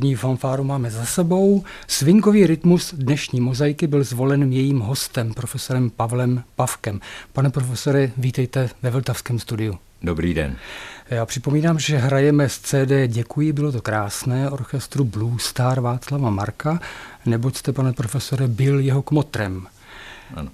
úvodní fanfáru máme za sebou. Swingový rytmus dnešní mozaiky byl zvolen jejím hostem, profesorem Pavlem Pavkem. Pane profesore, vítejte ve Vltavském studiu. Dobrý den. Já připomínám, že hrajeme z CD Děkuji, bylo to krásné, orchestru Blue Star Václava Marka, neboť jste, pane profesore, byl jeho kmotrem. Ano.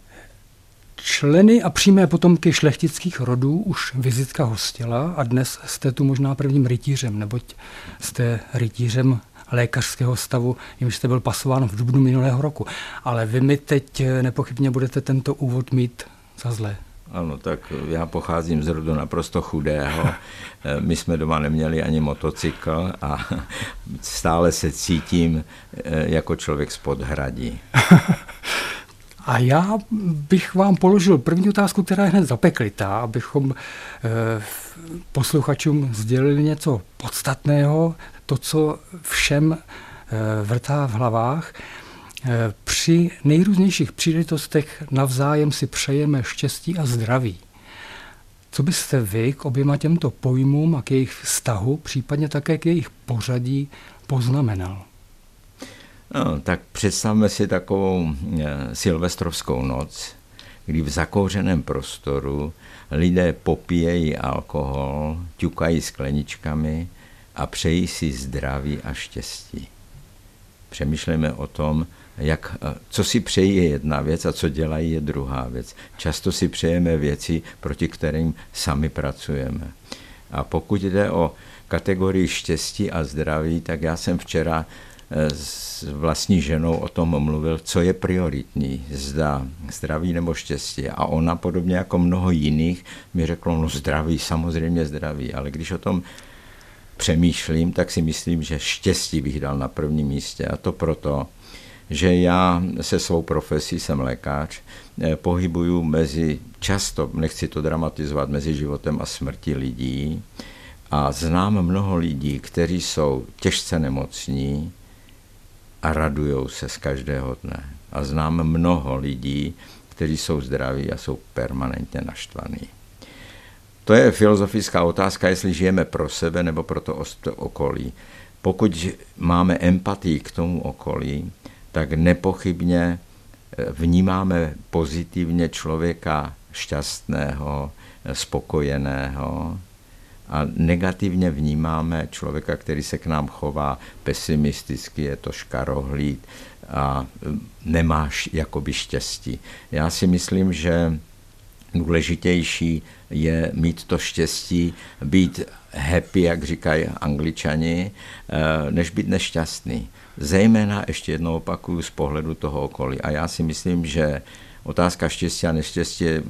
Členy a přímé potomky šlechtických rodů už vizitka hostila a dnes jste tu možná prvním rytířem, neboť jste rytířem lékařského stavu, jimž jste byl pasován v dubnu minulého roku. Ale vy mi teď nepochybně budete tento úvod mít za zlé. Ano, tak já pocházím z rodu naprosto chudého. My jsme doma neměli ani motocykl a stále se cítím jako člověk z podhradí. A já bych vám položil první otázku, která je hned zapeklitá, abychom posluchačům sdělili něco podstatného, to, co všem vrtá v hlavách. Při nejrůznějších příležitostech navzájem si přejeme štěstí a zdraví. Co byste vy k oběma těmto pojmům a k jejich vztahu, případně také k jejich pořadí, poznamenal? No, tak představme si takovou silvestrovskou noc, kdy v zakouřeném prostoru lidé popíjejí alkohol, ťukají skleničkami a přejí si zdraví a štěstí. Přemýšlejme o tom, co si přejí je jedna věc a co dělají je druhá věc. Často si přejeme věci, proti kterým sami pracujeme. A pokud jde o kategorii štěstí a zdraví, tak já jsem včera s vlastní ženou o tom mluvil, co je prioritní, zda zdraví nebo štěstí. A ona, podobně jako mnoho jiných, mi řeklo, no zdraví, samozřejmě zdraví. Ale když o tom přemýšlím, tak si myslím, že štěstí bych dal na prvním místě. A to proto, že já se svou profesí, jsem lékař, pohybuju často, nechci to dramatizovat, mezi životem a smrtí lidí a znám mnoho lidí, kteří jsou těžce nemocní a radujou se z každého dne. A znám mnoho lidí, kteří jsou zdraví a jsou permanentně naštvaní. To je filozofická otázka, jestli žijeme pro sebe nebo pro to okolí. Pokud máme empatii k tomu okolí, tak nepochybně vnímáme pozitivně člověka šťastného, spokojeného a negativně vnímáme člověka, který se k nám chová pesimisticky, je to škarohlíd a nemáš jakoby štěstí. Já si myslím, že důležitější je mít to štěstí, být happy, jak říkají Angličani, než být nešťastný. Zejména, ještě jednou opakuju, z pohledu toho okolí. A já si myslím, že otázka štěstí a neštěstí je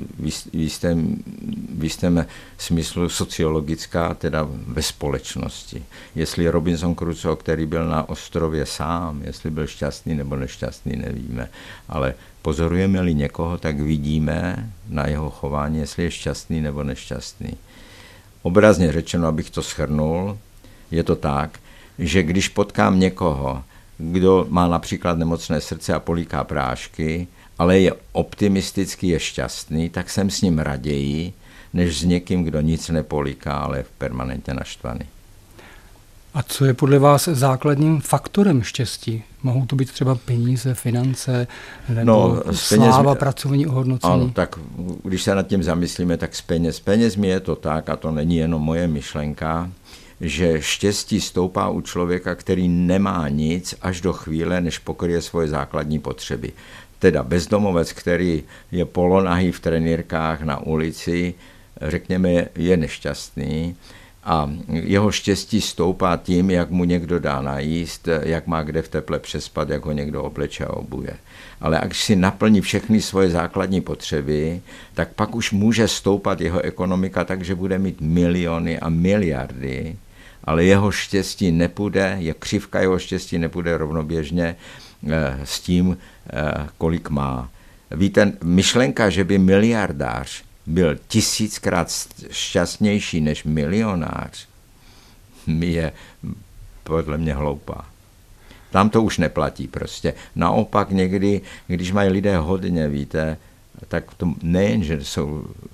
v jistém smyslu sociologická, teda ve společnosti. Jestli Robinson Crusoe, který byl na ostrově sám, jestli byl šťastný nebo nešťastný, nevíme. Ale pozorujeme-li někoho, tak vidíme na jeho chování, jestli je šťastný nebo nešťastný. Obrazně řečeno, abych to shrnul, je to tak, že když potkám někoho, kdo má například nemocné srdce a políká prášky, ale je optimistický, je šťastný, tak jsem s ním raději, než s někým, kdo nic nepolíká, ale je permanentně naštvaný. A co je podle vás základním faktorem štěstí? Mohou to být třeba peníze, finance, nebo sláva, pracovní ohodnocení? Ano, tak když se nad tím zamyslíme, tak s penězmi je to tak, a to není jenom moje myšlenka, že štěstí stoupá u člověka, který nemá nic až do chvíle, než pokryje svoje základní potřeby. Teda bezdomovec, který je polonahý v trenýrkách na ulici, řekněme, je nešťastný a jeho štěstí stoupá tím, jak mu někdo dá najíst, jak má kde v teple přespat, jak ho někdo obleče a obuje. Ale až si naplní všechny svoje základní potřeby, tak pak už může stoupat jeho ekonomika tak, že bude mít miliony a miliardy, ale jeho štěstí nepůjde, křivka jeho štěstí nepůjde rovnoběžně s tím, kolik má. Víte, myšlenka, že by miliardář byl 1000krát šťastnější než milionář, je podle mě hloupá. Tam to už neplatí prostě. Naopak někdy, když mají lidé hodně, víte, tak to nejen, že jsou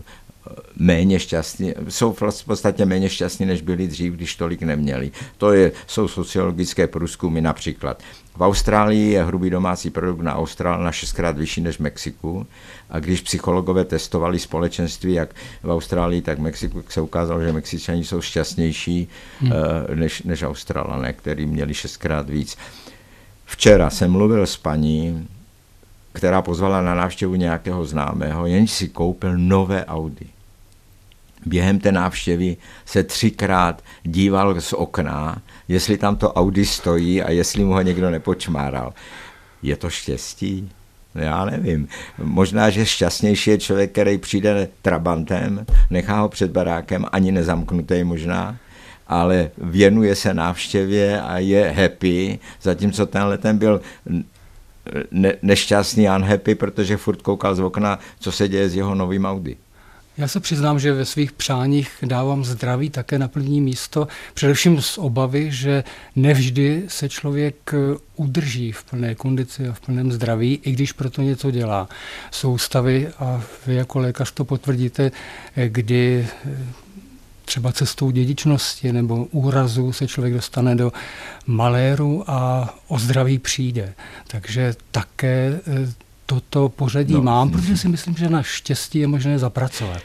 méně šťastní, jsou v podstatě méně šťastní, než byli dřív, když tolik neměli. Jsou sociologické průzkumy například. V Austrálii je hrubý domácí produkt na Austrálii 6krát vyšší než v Mexiku. A když psychologové testovali společenství, jak v Austrálii, tak v Mexiku, se ukázalo, že Mexičani jsou šťastnější než Australané, kteří měli 6krát víc. Včera jsem mluvil s paní, která pozvala na návštěvu nějakého známého, jenž si koupil nové Audi. Během té návštěvy se 3krát díval z okna, jestli tam to Audi stojí a jestli mu ho někdo nepočmáral. Je to štěstí? Já nevím. Možná, že šťastnější je člověk, který přijde trabantem, nechá ho před barákem, ani nezamknutý možná, ale věnuje se návštěvě a je happy, zatímco tenhle ten byl nešťastný a unhappy, protože furt koukal z okna, co se děje s jeho novým Audi. Já se přiznám, že ve svých přáních dávám zdraví také na první místo, především z obavy, že nevždy se člověk udrží v plné kondici a v plném zdraví, i když proto něco dělá. Jsou stavy, a vy jako lékař to potvrdíte, kdy třeba cestou dědičnosti nebo úrazu se člověk dostane do maléru a o zdraví přijde. Takže také toto pořadí mám, protože si myslím, že na štěstí je možné zapracovat.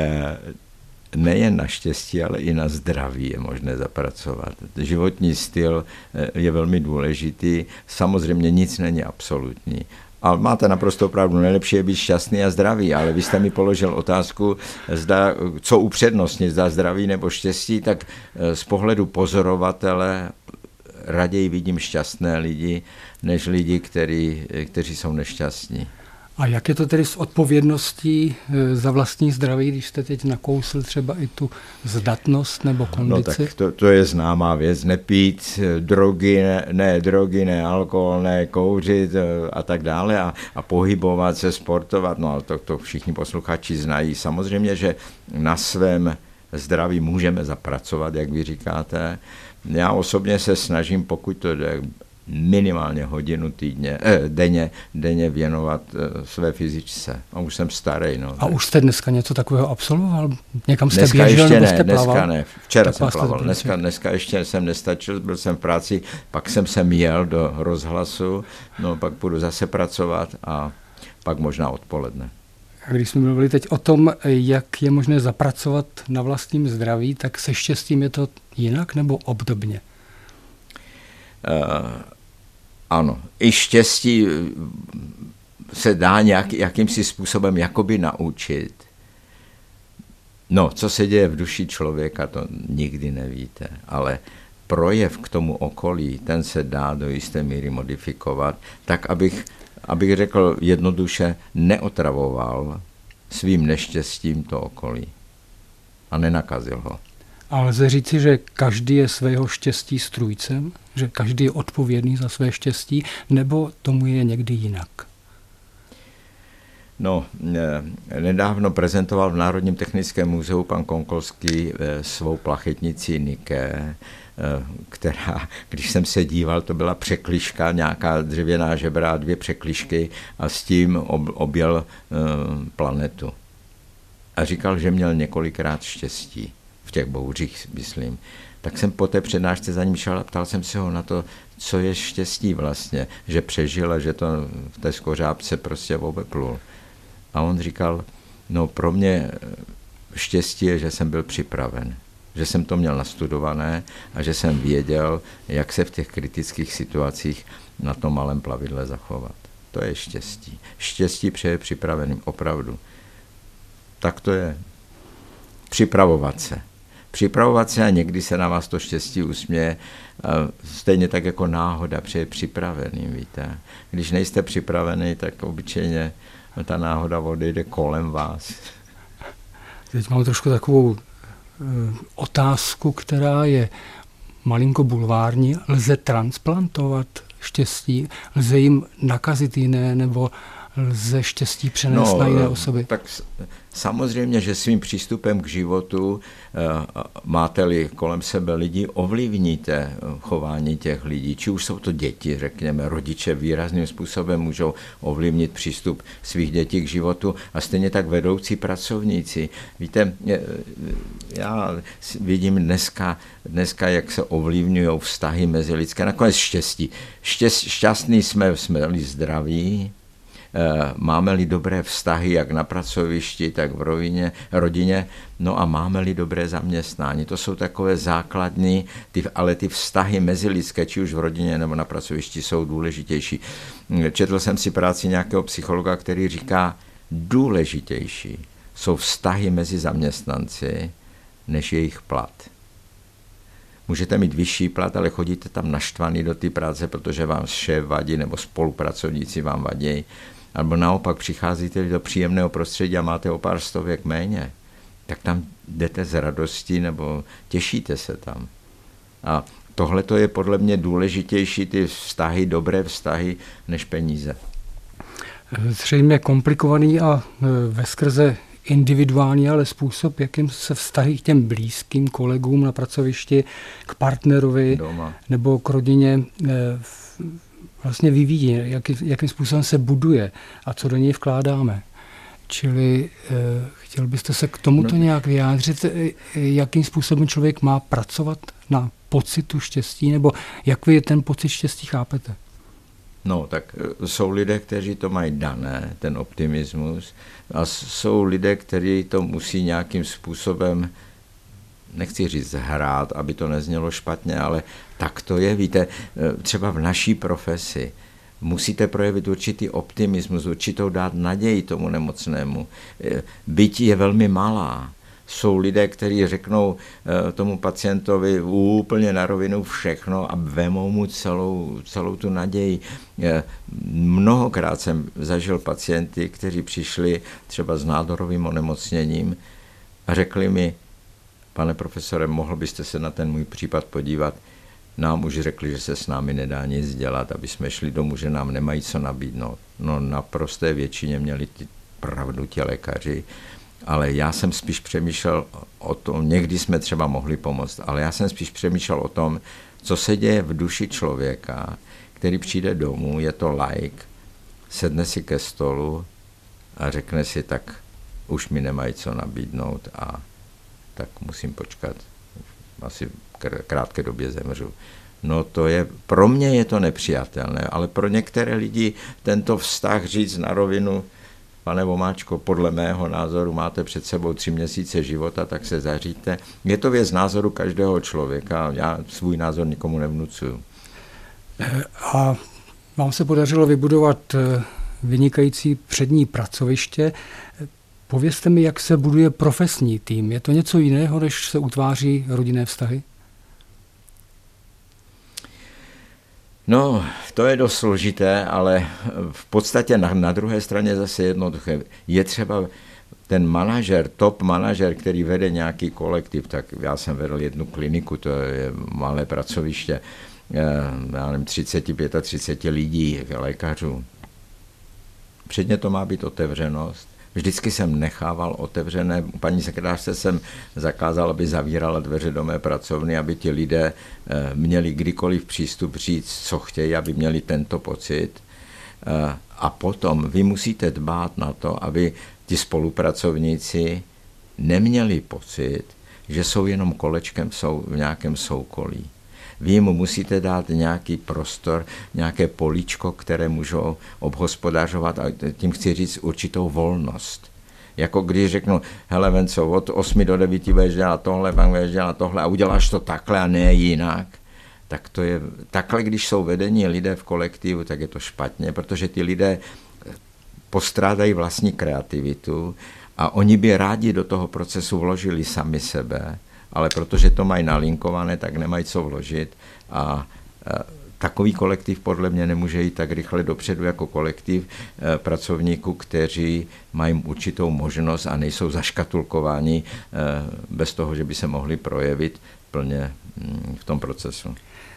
Nejen na štěstí, ale i na zdraví je možné zapracovat. Životní styl je velmi důležitý, samozřejmě nic není absolutní. Ale máte naprosto pravdu, nejlepší je být šťastný a zdravý, ale vy jste mi položil otázku, zda, co upřednostnit, zda zdraví nebo štěstí, tak z pohledu pozorovatele raději vidím šťastné lidi, než lidi, kteří jsou nešťastní. A jak je to tedy s odpovědností za vlastní zdraví, když jste teď nakousl třeba i tu zdatnost nebo kondici? No tak to je známá věc. Nepít drogy, ne alkohol, ne kouřit a tak dále a pohybovat se, sportovat. No ale to všichni posluchači znají. Samozřejmě, že na svém zdraví můžeme zapracovat, jak vy říkáte. Já osobně se snažím, pokud to jde, minimálně hodinu denně věnovat své fyzičce. A už jsem starý. No, a už jste dneska něco takového absolvoval? Někam jste běžel nebo jste plaval? Dneska ne. Včera jsem plaval. Dneska ještě jsem nestačil, byl jsem v práci, pak jsem jel do rozhlasu, no pak budu zase pracovat a pak možná odpoledne. A když jsme mluvili teď o tom, jak je možné zapracovat na vlastním zdraví, tak se štěstím je to jinak nebo obdobně? Ano, i štěstí se dá jakýmsi způsobem jakoby naučit. No, co se děje v duši člověka, to nikdy nevíte, ale projev k tomu okolí, ten se dá do jisté míry modifikovat, tak abych řekl jednoduše, neotravoval svým neštěstím to okolí a nenakazil ho. A lze říci, že každý je svého štěstí strůjcem? Že každý je odpovědný za své štěstí? Nebo tomu je někdy jinak? No, nedávno prezentoval v Národním technickém muzeu pan Konkolský svou plachetnici Niké, která, když jsem se díval, to byla překližka, nějaká dřevěná žebra a 2 překližky a s tím objel planetu. A říkal, že měl několikrát štěstí. V těch bouřích, myslím. Tak jsem po té přednášce za ním šel a ptal jsem se ho na to, co je štěstí vlastně, že přežil a že to v té skořápce prostě obeplul. A on říkal, no pro mě štěstí je, že jsem byl připraven, že jsem to měl nastudované a že jsem věděl, jak se v těch kritických situacích na tom malém plavidle zachovat. To je štěstí. Štěstí přeje připraveným, opravdu. Tak to je. Připravovat se a někdy se na vás to štěstí usměje, stejně tak jako náhoda přeje připraveným, víte. Když nejste připravený, tak obyčejně ta náhoda odejde kolem vás. Teď mám trošku takovou otázku, která je malinko bulvární. Lze transplantovat štěstí? Lze jim nakazit jiné nebo lze štěstí přenést na jiné osoby? Tak samozřejmě, že svým přístupem k životu, máte-li kolem sebe lidi, ovlivníte chování těch lidí. Či už jsou to děti, řekněme, rodiče výrazným způsobem můžou ovlivnit přístup svých dětí k životu a stejně tak vedoucí pracovníci. Víte, já vidím dneska, jak se ovlivňují vztahy mezi lidské. Nakonec štěstí. Šťastní jsme zdraví, máme-li dobré vztahy jak na pracovišti, tak v rodině, no a máme-li dobré zaměstnání. To jsou takové základní, ale ty vztahy mezilidské, či už v rodině nebo na pracovišti, jsou důležitější. Četl jsem si práci nějakého psychologa, který říká, důležitější jsou vztahy mezi zaměstnanci, než jejich plat. Můžete mít vyšší plat, ale chodíte tam naštvaný do té práce, protože vám šéf vadí nebo spolupracovníci vám vadí. Alebo naopak přicházíte do příjemného prostředí a máte o pár stovek méně. Tak tam jdete z radosti nebo těšíte se tam. A tohle to je podle mě důležitější, ty vztahy, dobré vztahy, než peníze. Zřejmě komplikovaný a veskrze individuální, ale způsob, jakým se vztahy k těm blízkým kolegům na pracovišti, k partnerovi doma nebo k rodině vlastně vyvíjí, jakým způsobem se buduje a co do něj vkládáme. Čili chtěl byste se k tomuto nějak vyjádřit, jakým způsobem člověk má pracovat na pocitu štěstí, nebo jak vy ten pocit štěstí chápete? No, tak jsou lidé, kteří to mají dané, ten optimismus, a jsou lidé, kteří to musí nějakým způsobem, nechci říct hrát, aby to neznělo špatně, ale tak to je. Víte, třeba v naší profesi musíte projevit určitý optimismus, určitou dát naději tomu nemocnému. Byť je velmi malá. Jsou lidé, kteří řeknou tomu pacientovi úplně na rovinu všechno a vemou mu celou tu naději. Mnohokrát jsem zažil pacienty, kteří přišli třeba s nádorovým onemocněním a řekli mi, pane profesore, mohl byste se na ten můj případ podívat? Nám už řekli, že se s námi nedá nic dělat, aby jsme šli domů, že nám nemají co nabídnout. No, naprosté většině měli pravdu ti lékaři, ale já jsem spíš přemýšlel o tom, někdy jsme třeba mohli pomoct, ale já jsem spíš přemýšlel o tom, co se děje v duši člověka, který přijde domů, je to laik, sedne si ke stolu a řekne si, tak už mi nemají co nabídnout a tak musím počkat. Asi krátké době zemřu. No to je, pro mě je to nepřijatelné, ale pro některé lidi tento vztah říct na rovinu, pane Vomáčko, podle mého názoru máte před sebou 3 měsíce života, tak se zaříďte. Je to věc názoru každého člověka, já svůj názor nikomu nevnucuju. A vám se podařilo vybudovat vynikající přední pracoviště. Povězte mi, jak se buduje profesní tým. Je to něco jiného, než se utváří rodinné vztahy? No, to je dost složité, ale v podstatě na druhé straně zase jednoduché. Je třeba ten manažer, top manažer, který vede nějaký kolektiv, tak já jsem vedl jednu kliniku, to je malé pracoviště, já nevím, 35 lidí, lékařů. Předně to má být otevřenost. Vždycky jsem nechával otevřené, paní sekretářce jsem zakázal, aby zavírala dveře do mé pracovny, aby ti lidé měli kdykoliv přístup říct, co chtějí, aby měli tento pocit. A potom vy musíte dbát na to, aby ti spolupracovníci neměli pocit, že jsou jenom kolečkem v nějakém soukolí. Vy jim musíte dát nějaký prostor, nějaké políčko, které můžou obhospodařovat, a tím chci říct určitou volnost. Jako když řeknu, hele Venco, od 8 do 9 budeš dělat tohle, pak budeš dělat tohle a uděláš to takhle a ne jinak, tak to je, takhle když jsou vedení lidé v kolektivu, tak je to špatně, protože ty lidé postrádají vlastní kreativitu a oni by rádi do toho procesu vložili sami sebe, ale protože to mají nalinkované, tak nemají co vložit a takový kolektiv podle mě nemůže jít tak rychle dopředu jako kolektiv pracovníků, kteří mají určitou možnost a nejsou zaškatulkováni bez toho, že by se mohli projevit plně v tom procesu.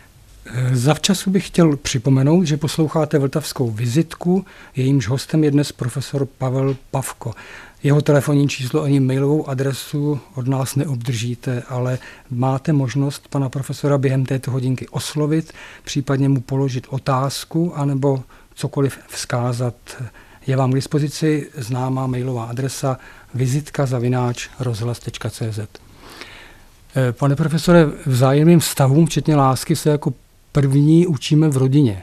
Zavčasu bych chtěl připomenout, že posloucháte Vltavskou vizitku, jejímž hostem je dnes profesor Pavel Pavko. Jeho telefonní číslo ani mailovou adresu od nás neobdržíte, ale máte možnost pana profesora během této hodinky oslovit, případně mu položit otázku anebo cokoliv vzkázat. Je vám k dispozici známá mailová adresa vizitka@rozhlas.cz. Pane profesore, vzájemným vztahům, včetně lásky, se jako první učíme v rodině.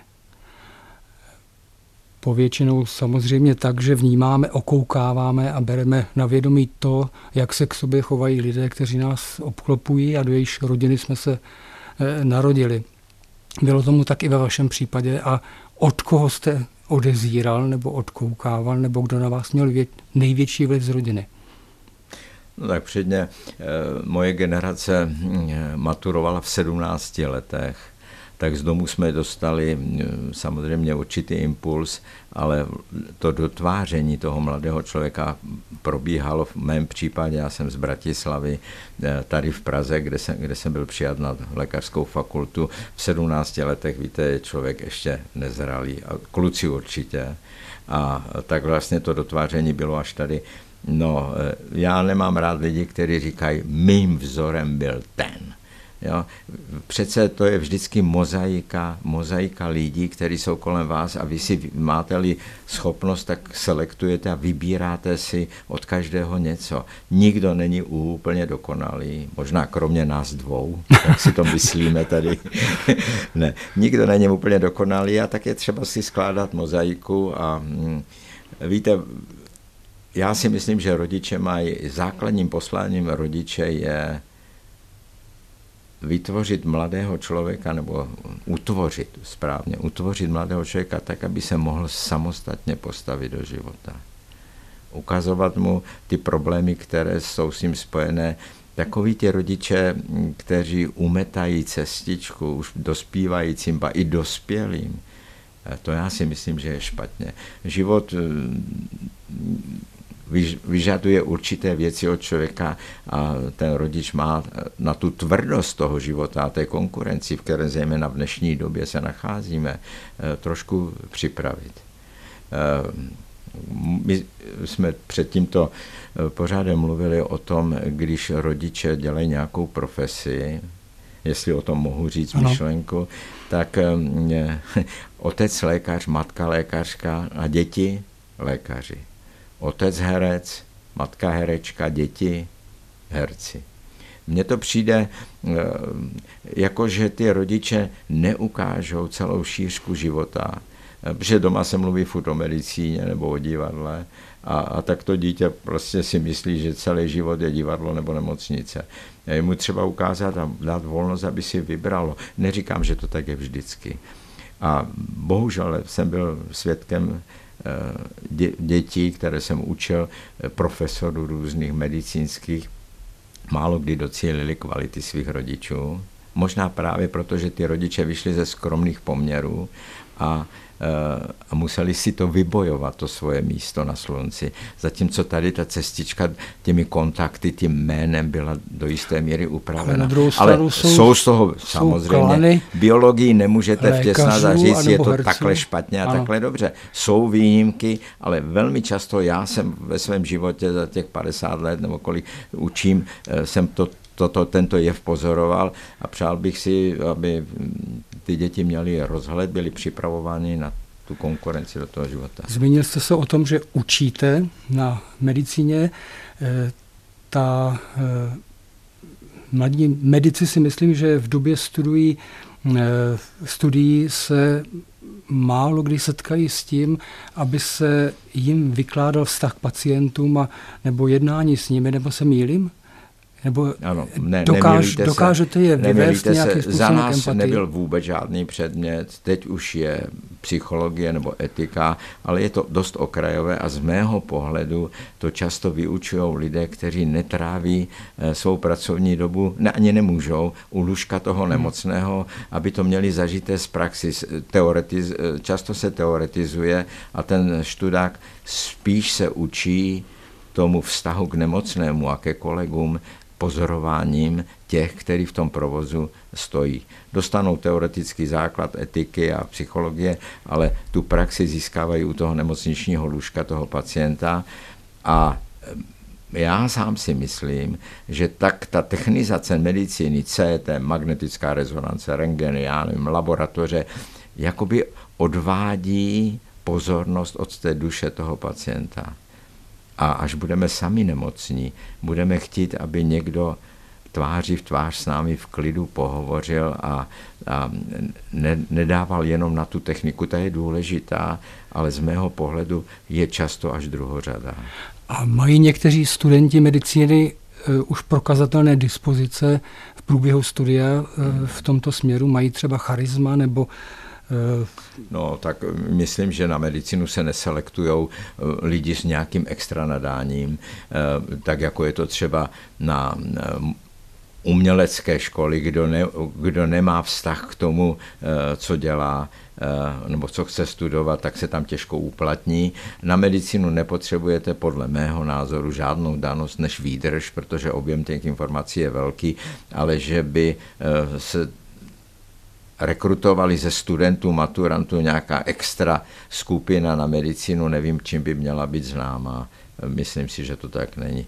Povětšinou samozřejmě tak, že vnímáme, okoukáváme a bereme na vědomí to, jak se k sobě chovají lidé, kteří nás obklopují a do jejichž rodiny jsme se narodili. Bylo tomu tak i ve vašem případě a od koho jste odezíral nebo odkoukával, nebo kdo na vás měl největší vliv z rodiny? No tak předně moje generace maturovala v 17 letech, tak z domu jsme dostali samozřejmě určitý impuls, ale to dotváření toho mladého člověka probíhalo v mém případě, já jsem z Bratislavy, tady v Praze, kde jsem byl přijat na lékařskou fakultu. V 17 letech, víte, je člověk ještě nezralý, a kluci určitě. A tak vlastně to dotváření bylo až tady. No, já nemám rád lidi, kteří říkají, mým vzorem byl ten. Jo? Přece to je vždycky mozaika lidí, kteří jsou kolem vás a vy si máte-li schopnost, tak selektujete a vybíráte si od každého něco. Nikdo není úplně dokonalý, možná kromě nás dvou, tak si to myslíme tady. Ne, nikdo není úplně dokonalý a tak je třeba si skládat mozaiku a víte, já si myslím, že rodiče mají, základním posláním rodiče je vytvořit mladého člověka, nebo utvořit mladého člověka tak, aby se mohl samostatně postavit do života. Ukazovat mu ty problémy, které jsou s tím spojené. Takoví ti rodiče, kteří umetají cestičku už dospívajícím, ba i dospělým, to já si myslím, že je špatně. Život vyžaduje určité věci od člověka a ten rodič má na tu tvrdost toho života a té konkurenci, v které zejména v dnešní době se nacházíme, trošku připravit. My jsme před tímto pořádem mluvili o tom, když rodiče dělají nějakou profesi, jestli o tom mohu říct myšlenku, tak otec lékař, matka lékařka a děti lékaři. Otec herec, matka herečka, děti herci. Mně to přijde, jako že ty rodiče neukážou celou šířku života, protože doma se mluví furt o medicíně nebo o divadle a tak to dítě prostě si myslí, že celý život je divadlo nebo nemocnice. Je mu třeba ukázat a dát volnost, aby si vybralo. Neříkám, že to tak je vždycky. A bohužel jsem byl svědkem dětí, které jsem učil, profesorů různých medicínských, málo kdy docílili kvality svých rodičů. Možná právě proto, že ty rodiče vyšli ze skromných poměrů a museli si to vybojovat, to svoje místo na slunci. Zatímco tady ta cestička těmi kontakty, tím jménem byla do jisté míry upravena. Ale jsou z toho samozřejmě. Biologii nemůžete vtěsnat a říct, je to herců, takhle špatně a takhle dobře. Jsou výjimky, ale velmi často já jsem ve svém životě za těch 50 let nebo kolik učím, jsem tento jev pozoroval a přál bych si, aby ty děti měly rozhled, byly připravovány na tu konkurenci do toho života. Zmínil jste se o tom, že učíte na medicíně. Mladí medici si myslím, že v době studií se málo kdy setkají s tím, aby se jim vykládal vztah k pacientům nebo jednání s nimi, nebo se mýlím? Nebo ano, dokážete je vyvést nějakým způsobem za nás empatii? Nebyl vůbec žádný předmět, teď už je psychologie nebo etika, ale je to dost okrajové a z mého pohledu to často vyučují lidé, kteří netráví svou pracovní dobu, ani nemůžou, u lůžka toho nemocného, aby to měli zažité z praxi. Často se teoretizuje a ten študák spíš se učí tomu vztahu k nemocnému a ke kolegům pozorováním těch, kteří v tom provozu stojí. Dostanou teoretický základ etiky a psychologie, ale tu praxi získávají u toho nemocničního lůžka toho pacienta a já sám si myslím, že tak ta technizace medicíny, CT, magnetická rezonance, rentgeny, já nevím, laboratoře, jakoby odvádí pozornost od té duše toho pacienta. A až budeme sami nemocní, budeme chtít, aby někdo tváří v tvář s námi v klidu pohovořil a nedával jenom na tu techniku, ta je důležitá, ale z mého pohledu je často až druhořadá. A mají někteří studenti medicíny už prokazatelné dispozice v průběhu studia v tomto směru? Mají třeba charisma nebo... No, tak myslím, že na medicínu se neselektujou lidi s nějakým extra nadáním, tak jako je to třeba na umělecké školy, kdo nemá vztah k tomu, co dělá, nebo co chce studovat, tak se tam těžko uplatní. Na medicínu nepotřebujete podle mého názoru žádnou danost než výdrž, protože objem těch informací je velký, ale že by se rekrutovali ze studentů, maturantů nějaká extra skupina na medicínu, nevím, čím by měla být známá. Myslím si, že to tak není.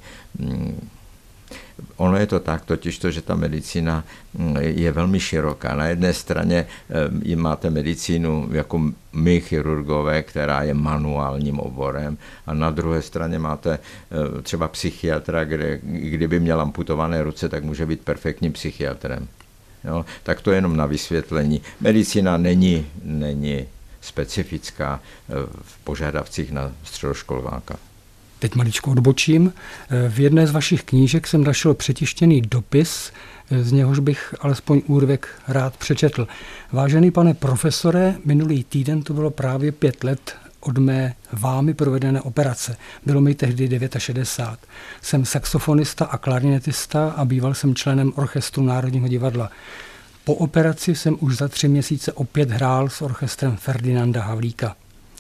Ono je to tak, totiž to, že ta medicína je velmi široká. Na jedné straně máte medicínu jako my chirurgové, která je manuálním oborem, a na druhé straně máte třeba psychiatra, kdyby měl amputované ruce, tak může být perfektním psychiatrem. Jo? Tak to je jenom na vysvětlení. Medicína není specifická v požadavcích na středoškoláka. Teď maličko odbočím. V jedné z vašich knížek jsem našel přetištěný dopis, z něhož bych alespoň úryvek rád přečetl. Vážený pane profesore, minulý týden to bylo právě 5 let od mé vámi provedené operace. Bylo mi tehdy 69. Jsem saxofonista a klarinetista a býval jsem členem orchestru Národního divadla. Po operaci jsem už za 3 měsíce opět hrál s orchestrem Ferdinanda Havlíka.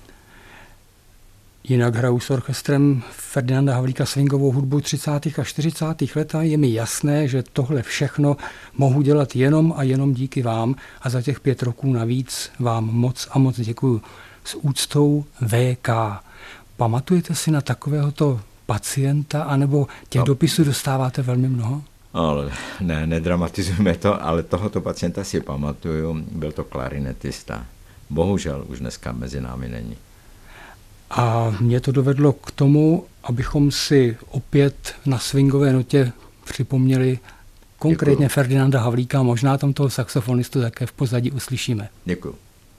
Jinak hraju s orchestrem Ferdinanda Havlíka swingovou hudbu 30. a 40. let a je mi jasné, že tohle všechno mohu dělat jenom a jenom díky vám a za těch 5 roků navíc vám moc a moc děkuju. S úctou VK. Pamatujete si na takovéhoto pacienta, anebo těch dopisů dostáváte velmi mnoho? Ale nedramatizujme to, ale tohoto pacienta si pamatuju, byl to klarinetista. Bohužel už dneska mezi námi není. A mě to dovedlo k tomu, abychom si opět na swingové notě připomněli konkrétně Ferdinanda Havlíka, možná tam toho saxofonistu také v pozadí uslyšíme. Děkuju.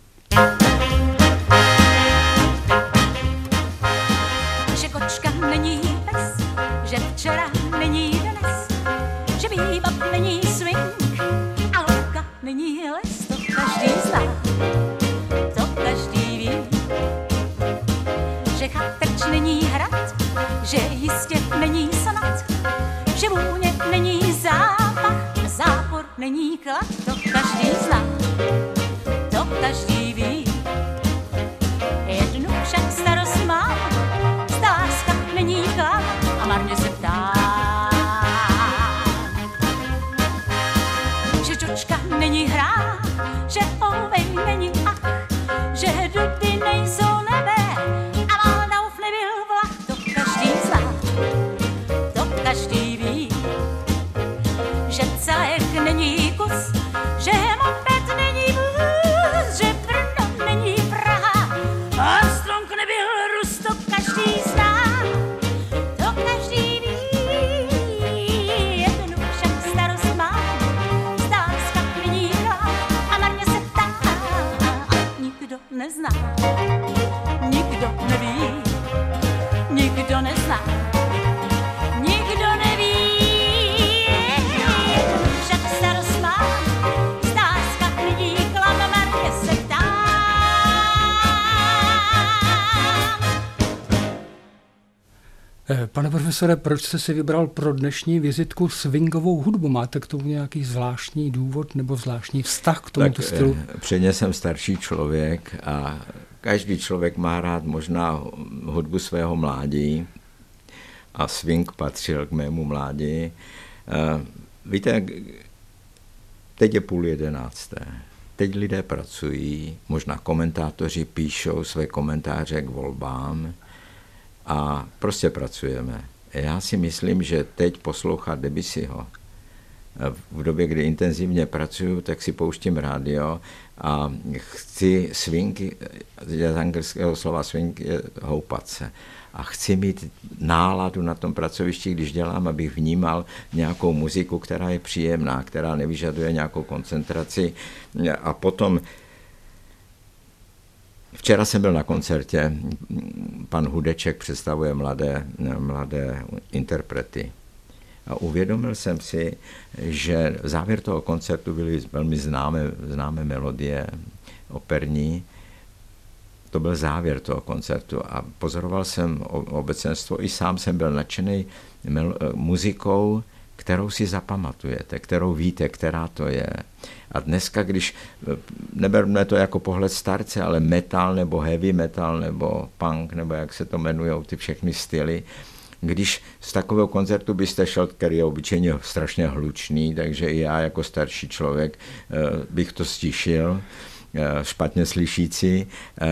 Že kočka není pes, že včera není dnes, že bebop není swing a louka není les, to každý zná, to každý ví. Že chatrč není hrad, že jistě není snad, že vůně není zápach, zápor není klad, to každý zná, to každý ví. Jednu však starost má, stázka není chlap a marně se ptá. Že čočka není hra, že ovej není ach, že dudy nejsou nebe a Maldauf nebyl vlak, to každý zná, to každý ví. Že celek není kus, že moped není vůz, že Brno není Praha a Strong nebyl Rus, to každý zná, to každý ví. Jednu však starost má, stázka není chlap a marně se ptá a nikdo nezná, nikdo neví, nikdo nezná, nikdo neví. Jednu však starost má, stázka není chlap a marně se ptá. Pane profesore, proč jste si vybral pro dnešní vizitku swingovou hudbu? Máte k tomu nějaký zvláštní důvod nebo zvláštní vztah k tomuto stylu? Předně jsem starší člověk a každý člověk má rád možná hudbu svého mládí a swing patřil k mému mládí. víte, teď je 10:30. Teď lidé pracují, možná komentátoři píšou své komentáře k volbám a prostě pracujeme. Já si myslím, že teď poslouchat Debussyho v době, kdy intenzivně pracuju, tak si pouštím rádio a chci swing, z anglického slova swing je houpat se. A chci mít náladu na tom pracovišti, když dělám, abych vnímal nějakou muziku, která je příjemná, která nevyžaduje nějakou koncentraci. A potom včera jsem byl na koncertě, pan Hudeček představuje mladé interprety. A uvědomil jsem si, že závěr toho koncertu byly velmi známé melodie operní. To byl závěr toho koncertu a pozoroval jsem obecenstvo, i sám jsem byl nadšený muzikou, kterou si zapamatujete, kterou víte, která to je. A dneska, když neberme to jako pohled starce, ale metal nebo heavy metal nebo punk, nebo jak se to jmenujou, ty všechny styly, když z takového koncertu byste šel, který je obyčejně strašně hlučný, takže i já jako starší člověk bych to stišil, špatně slyšící,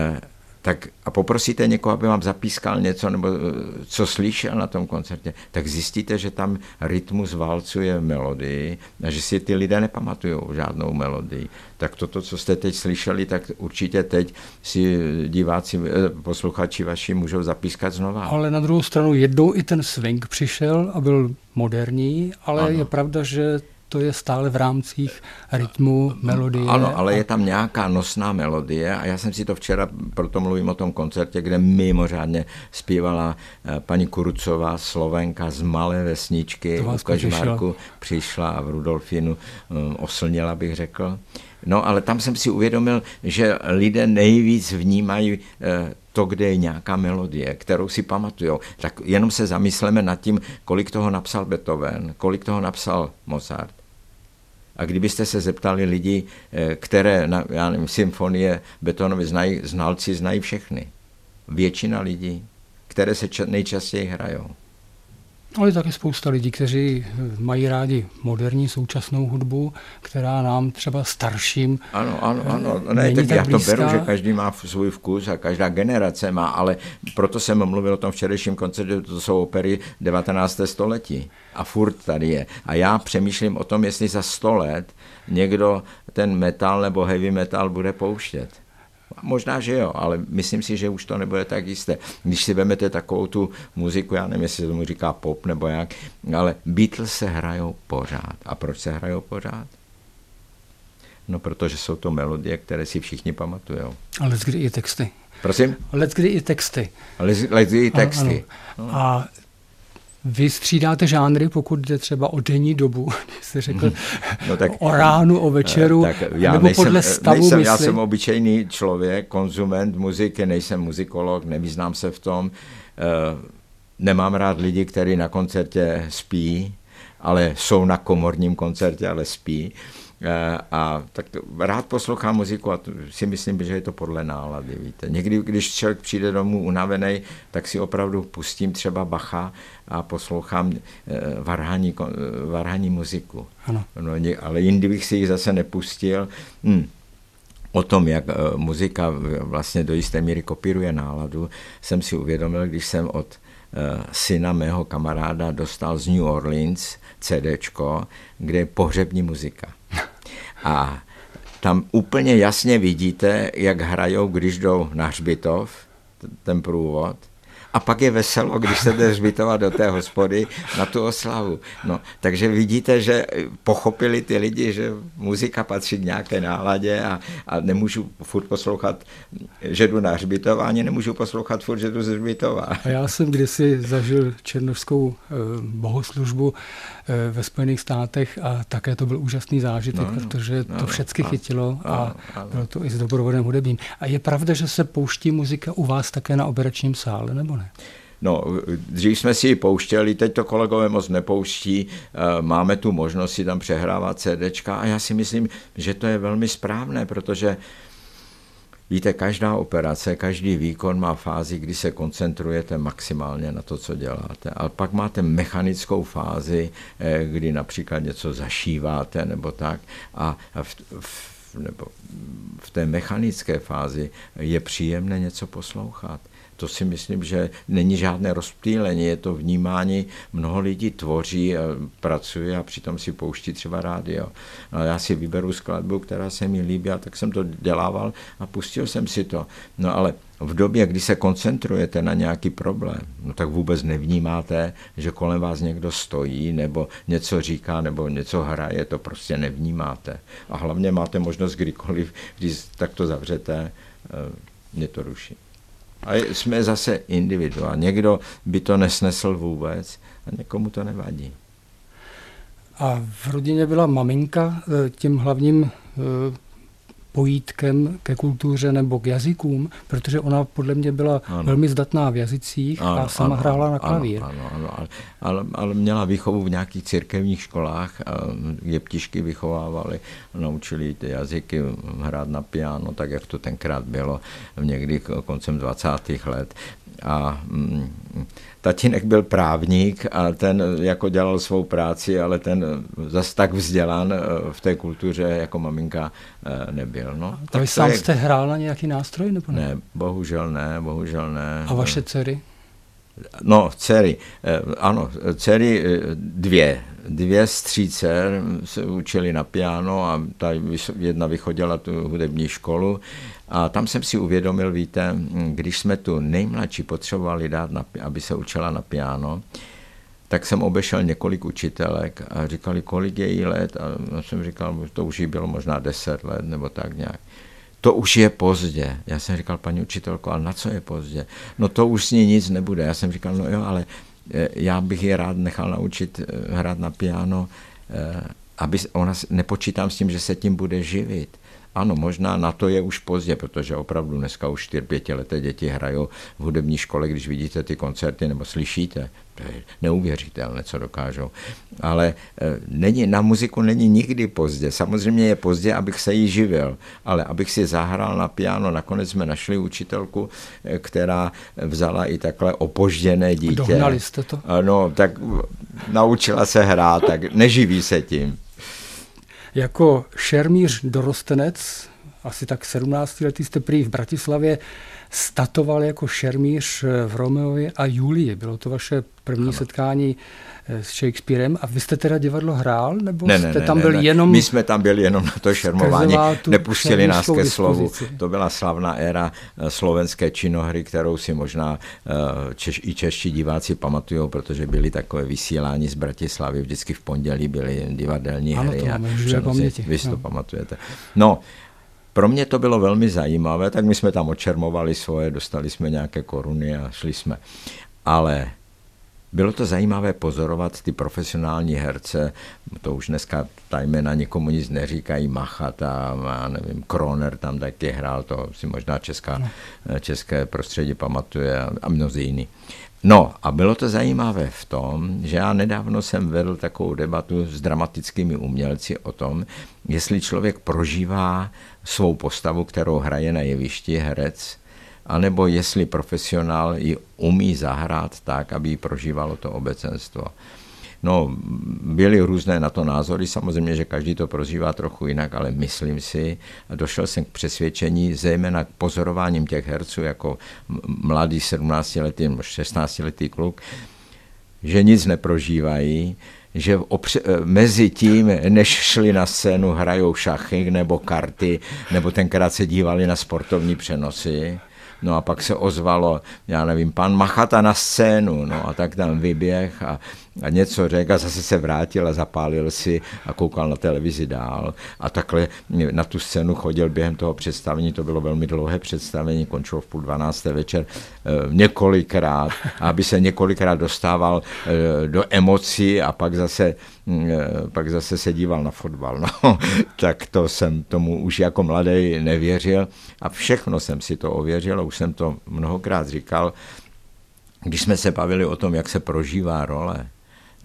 tak a poprosíte někoho, aby vám zapískal něco, nebo co slyšel na tom koncertě, tak zjistíte, že tam rytmus valcuje melodii a že si ty lidé nepamatují žádnou melodii. Tak toto, co jste teď slyšeli, tak určitě teď si diváci, posluchači vaši můžou zapískat znova. Ale na druhou stranu jednou i ten swing přišel a byl moderní, ale ano. Je pravda, že to je stále v rámcích rytmu, melodie. Ano, ale je tam nějaká nosná melodie a já jsem si to včera, proto mluvím o tom koncertě, kde mimořádně zpívala paní Kurucová, Slovenka z malé vesničky, u Kažmarku přišla a v Rudolfínu oslněla, bych řekl. No, ale tam jsem si uvědomil, že lidé nejvíc vnímají to, kde je nějaká melodie, kterou si pamatujou. Tak jenom se zamysleme nad tím, kolik toho napsal Beethoven, kolik toho napsal Mozart. A kdybyste se zeptali lidí, které, já nevím, symfonie Beethovenovy znalci znají všechny. Většina lidí, které se nejčastěji hrajou. Ale je taky spousta lidí, kteří mají rádi moderní současnou hudbu, která nám třeba starším Ano. Ne, tak já to beru, že každý má svůj vkus a každá generace má, ale proto jsem mluvil o tom včerejším koncertu, to jsou opery 19. století a furt tady je. A já přemýšlím o tom, jestli za 100 let někdo ten metal nebo heavy metal bude pouštět. Možná, že jo, ale myslím si, že už to nebude tak jisté. Když si vezmete takovou tu muziku, já nevím, jestli se tomu říká pop nebo jak, ale Beatles se hrajou pořád. A proč se hrajou pořád? No, protože jsou to melodie, které si všichni pamatujou. Ale leckdy i texty. Prosím? Leckdy i texty. Leckdy i texty. Ano. A vy střídáte žánry, pokud jde třeba o denní dobu, když jste řekl no tak, o ránu, o večeru, tak já nebo podle stavu mysli. Já jsem obyčejný člověk, konzument muziky, nejsem muzikolog, nevyznám se v tom, nemám rád lidi, kteří na koncertě spí, ale jsou na komorním koncertě, ale spí. A tak rád poslouchám muziku a si myslím, že je to podle nálady, víte. Někdy, když člověk přijde domů unavený, tak si opravdu pustím třeba Bacha a poslouchám varhanní muziku. Ano. No, ale jindy bych si ji zase nepustil. O tom, jak muzika vlastně do jisté míry kopíruje náladu, jsem si uvědomil, když jsem od syna mého kamaráda dostal z New Orleans CDčko, kde je pohřební muzika. A tam úplně jasně vidíte, jak hrajou, když jdou na hřbitov, ten průvod. A pak je veselo, když se jde hřbitovat do té hospody na tu oslavu. No, takže vidíte, že pochopili ty lidi, že muzika patří k nějaké náladě a nemůžu furt poslouchat, že jdu na hřbitov, ani nemůžu poslouchat furt, že jdu z hřbitova. A já jsem kdysi zažil černošskou bohoslužbu ve Spojených státech a také to byl úžasný zážitek, protože to všechny chytilo a bylo to i s doprovodem hudebním. A je pravda, že se pouští muzika u vás také na operačním sále, nebo ne? No, dřív jsme si ji pouštěli, teď to kolegové moc nepouští, máme tu možnost si tam přehrávat CDčka a já si myslím, že to je velmi správné, protože víte, každá operace, každý výkon má fázi, kdy se koncentrujete maximálně na to, co děláte. Ale pak máte mechanickou fázi, kdy například něco zašíváte nebo tak. A v té mechanické fázi je příjemné něco poslouchat. To si myslím, že není žádné rozptýlení, je to vnímání, mnoho lidí tvoří, pracuje a přitom si pouští třeba rádio. No, já si vyberu skladbu, která se mi líbí, a tak jsem to dělával a pustil jsem si to. No ale v době, kdy se koncentrujete na nějaký problém, no tak vůbec nevnímáte, že kolem vás někdo stojí, nebo něco říká, nebo něco hraje, to prostě nevnímáte. A hlavně máte možnost kdykoliv, když tak to zavřete, mě to ruší. A jsme zase individuální. Někdo by to nesnesl vůbec a někomu to nevadí. A v rodině byla maminka tím hlavním pojítkem ke kultuře nebo k jazykům, protože ona podle mě byla velmi zdatná v jazycích a sama hrála na klavír. Ale měla výchovu v nějakých církevních školách, jeptišky vychovávali, naučili ty jazyky hrát na piano, tak jak to tenkrát bylo někdy koncem 20. let. A tatínek byl právník a ten jako dělal svou práci, ale ten zas tak vzdělan v té kultuře jako maminka nebyl. No, a vy sám jste hrál na nějaký nástroj? Nebo ne? Ne, bohužel ne. A vaše dcery? No, dcery, ano, dcery dvě z 3 dcer se učili na piano a ta jedna vychodila tu hudební školu a tam jsem si uvědomil, víte, když jsme tu nejmladší potřebovali dát, aby se učila na piano, tak jsem obešel několik učitelek a říkali, kolik je jí let, a já jsem říkal, to už jí bylo možná 10 let nebo tak nějak. To už je pozdě. Já jsem říkal, paní učitelko, ale na co je pozdě? No to už s ní nic nebude. Já jsem říkal, no jo, ale já bych je rád nechal naučit hrát na piano, aby ona, nepočítám s tím, že se tím bude živit. Ano, možná na to je už pozdě, protože opravdu dneska už 4-5leté děti hrajou v hudební škole, když vidíte ty koncerty nebo slyšíte, to je neuvěřitelné, co dokážou. Ale na muziku není nikdy pozdě. Samozřejmě je pozdě, abych se jí živil, ale abych si zahrál na piano. Nakonec jsme našli učitelku, která vzala i takhle opožděné dítě. Dohnali jste to? No, tak naučila se hrát, tak neživí se tím. Jako šermíř dorostenec, asi tak 17 letý jste prý v Bratislavě statoval jako šermíř v Romeovi a Julii. Bylo to vaše první setkání s Shakespearem a vy jste teda divadlo hrál? Nebo jste tam byli jenom... My jsme tam byli jenom na to šermování, nepustili nás ke slovu. To byla slavná éra slovenské činohry, kterou si možná i čeští diváci pamatujou, protože byly takové vysílání z Bratislavy, vždycky v pondělí byly divadelní hry. Ano, to máme vy si to pamatujete. No, pro mě to bylo velmi zajímavé, tak my jsme tam odčermovali svoje, dostali jsme nějaké koruny a šli jsme. Ale bylo to zajímavé pozorovat ty profesionální herce, to už dneska ta jména nikomu nic neříkají, Machat a nevím, Kroner tam taky hrál, to si možná české prostředí pamatuje a mnozí jiní. No a bylo to zajímavé v tom, že já nedávno jsem vedl takovou debatu s dramatickými umělci o tom, jestli člověk prožívá svou postavu, kterou hraje na jevišti herec, anebo jestli profesionál ji umí zahrát tak, aby ji prožívalo to obecenstvo. No, byly různé na to názory, samozřejmě, že každý to prožívá trochu jinak, ale myslím si, a došel jsem k přesvědčení, zejména k pozorováním těch herců, jako mladý 17letý, 16letý kluk, že nic neprožívají, že mezi tím, než šli na scénu, hrajou šachy nebo karty, nebo tenkrát se dívali na sportovní přenosy. No a pak se ozvalo, já nevím, pan Machata na scénu, no a tak tam vyběh a něco řekl a zase se vrátil a zapálil si a koukal na televizi dál a takhle na tu scénu chodil během toho představení, to bylo velmi dlouhé představení, končilo v 11:30 večer několikrát, aby se několikrát dostával do emocí a pak zase se díval na fotbal. No, tak to jsem tomu už jako mladý nevěřil a všechno jsem si to ověřil a už jsem to mnohokrát říkal, když jsme se bavili o tom, jak se prožívá role,